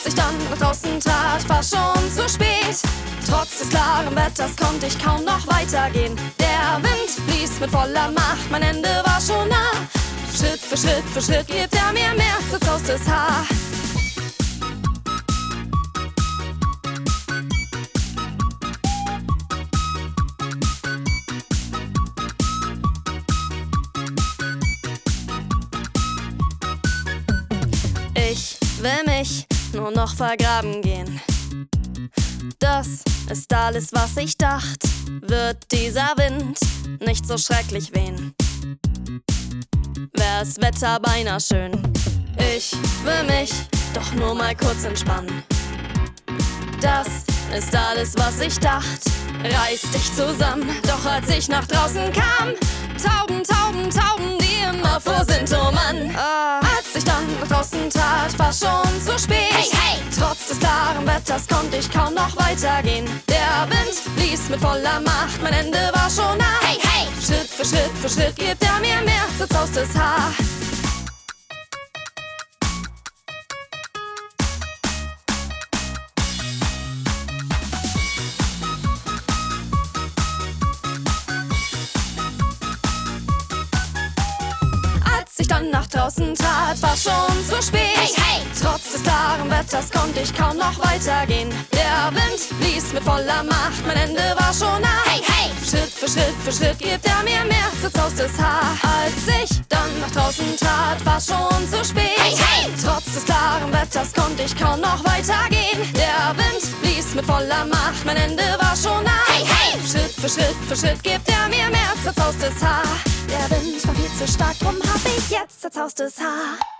ich dann nach draußen trat, war schon zu spät. Trotz des klaren Wetters konnte ich kaum noch weitergehen. Der Wind blies mit voller Macht, mein Ende war schon nah. Schritt für Schritt gibt er mir mehr zerzaustes Haar. Ich will mich nur noch vergraben gehen. Das ist alles, was ich dacht. Wird dieser Wind nicht so schrecklich wehen? Wär's Wetter beinahe schön. Ich will mich doch nur mal kurz entspannen. Das ist alles, was ich dacht. Reiß dich zusammen. Doch als ich nach draußen kam, Tauben, Tauben, Tauben, die immer vor sind, oh Mann. Als ich dann nach draußen trat, war schon zu spät. Hey, hey! Trotz des klaren Wetters konnte ich kaum noch weitergehen. Der Wind blies mit voller Macht, mein Ende war schon nah. Hey, hey! Schritt für Schritt gibt er mir mehr zerzaustes Haar. Als ich dann nach draußen trat, war schon zu spät. Hey, hey! Trotz des klaren Wetters konnte ich kaum noch weitergehen. Der Wind blies mit voller Macht, mein Ende war schon nah. Hey, hey! Schritt für Schritt gibt er mir mehr zerzaustes Haar. Als ich dann nach draußen trat, war schon zu spät. Hey, hey! Trotz des klaren Wetters konnte ich kaum noch weitergehen. Der Wind blies mit voller Macht, mein Ende war schon nah. Hey, hey! Schritt für Schritt gibt er mir mehr zerzaustes Haar. Der Wind war viel zu stark, drum hab ich jetzt zerzaustes Haar.